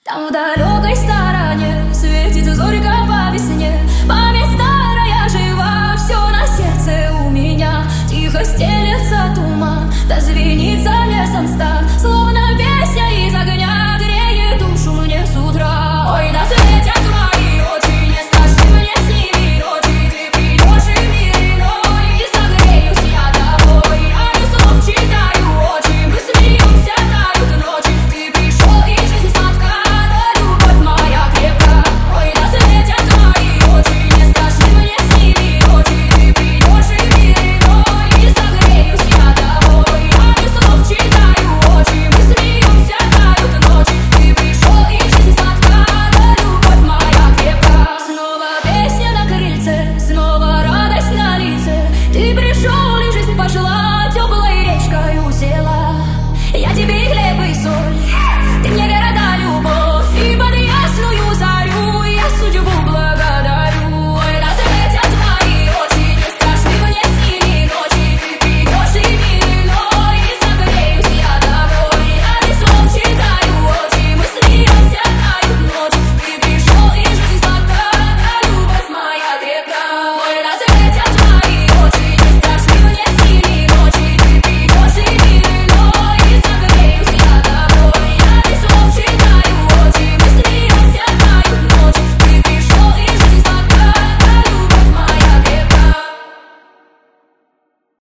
Там в далекой стороне светится зорька по весне. Память старая жива, все на сердце у меня. Тихо стелется туман, да звенит за лесом стан.